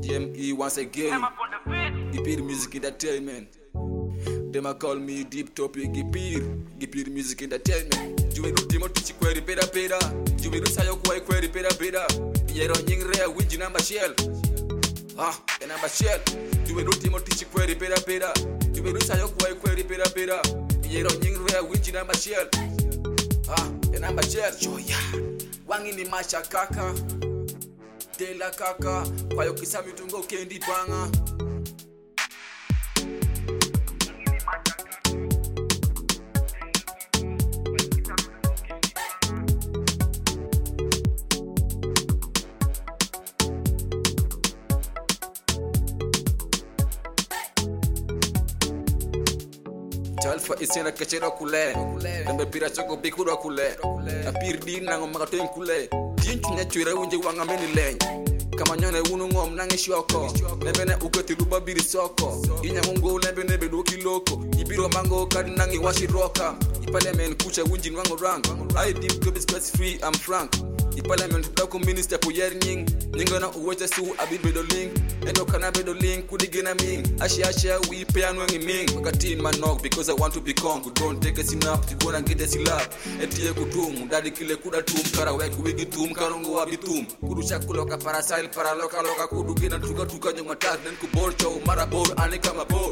DME once again. Gipir Music Entertainment. Them a call me Deep Topic Gipir Music Entertainment. Jume do timo tichi kweri peda peda. Jume do sayo kwai kweri peda peda. Yero nying rea winji namba shell. Namba shell. Jume do timo tichi kweri peda peda. Jume do sayo kwai kweri peda peda. Yero nying rea winji namba shell. Namba shell. Joya. Wangi ni macha kaka. Dela kaka. Kwa yo kisa mitungo kendi panga. Alfa isena kachera kule Dambe pira choko bikura kule Apir din nango makatoin kule Dinchu nyachwira unje wanga meni leny Kama nyone unu ngom nange shoko Nebene uketi luba biri soko Inya mungo lebene bedo kiloko Ibiro mango kadi nangi washiroka Ipalemen kucha unjin wango rang I deep to be stress free, I'm frank Ipalemen dako minister po yer nying Nyingana uwecha su abibedo link Endo kana bedo link kudigina ming Asha we pay anwengi ming Wakati in my knock because I want to become Good don't take a sinap, tikona ngide silap Etiye kutum, dadi kile kuda tum Karawe kuwigi tum, karungu wabitum Kudu shakuloka parasail, paraloka loka Kudu gina tuka nyong matak Nen kubor chow, marabor, ane kama bor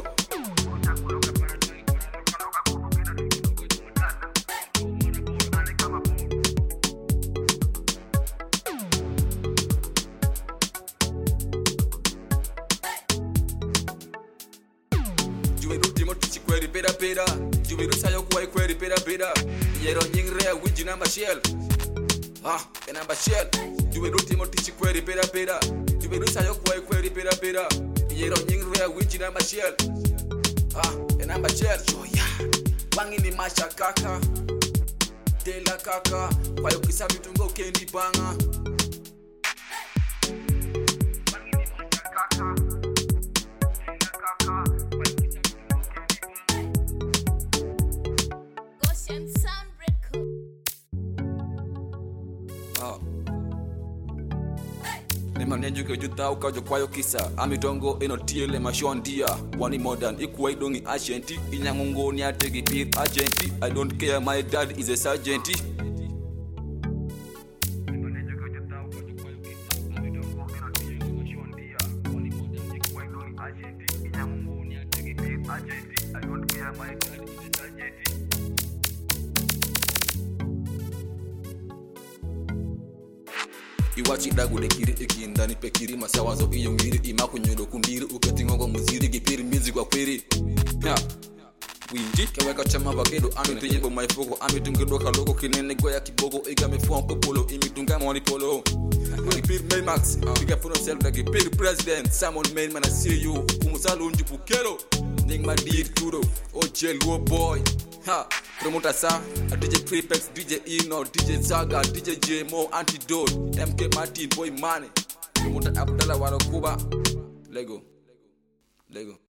Jumeru timo tichi kweri peda peda. Jumeru sayo kwai kweri peda peda. Yero nying rea winji namba shell. Namba shell. Jumeru timo tichi kweri peda peda. Jumeru sayo kwai kweri peda peda. Yero nying rea winji namba shell. Namba shell. Joya. Wangi ni macha kaka. Dela kaka. Kwa yo kisa mitungo kendi panga. Wangi ni macha kaka. Nemanenjuke juta ukajo kwayo kisa Amitongo enotiele mashondia Wani modern ikuwa idongi agenti Inyangungo ni ategi pir agenti I don't care my dad is a sergeant Nemanenjuke juta ukajo kwayo kisa Amitongo enotiele mashondia Wani modern ikuwa idongi agenti Inyangungo ni ategi pir agenti I don't care my dad is a sergeant Iwachi dagu de kiri ikindani pekiri masawazo iyo ngiri imakunyodo kundiri uketingongo muziri gipiri music kwa kwiri Winji kaweka chama vakedo amitungo maifoko amitungo kaloko kinene goya kibogo igame fonko polo imitunga moni polo Gipiri main max Biga funo self da gipiri president Samon main man I see you Kumusalu unji pukelo Ning ma dir turo Oje luo boy Promoter sa DJ Prepex, DJ Eno, DJ Zaga, DJ JMO, Antidote MK Martin, Boy Money Promoter Abdallah Waro Kuba Lego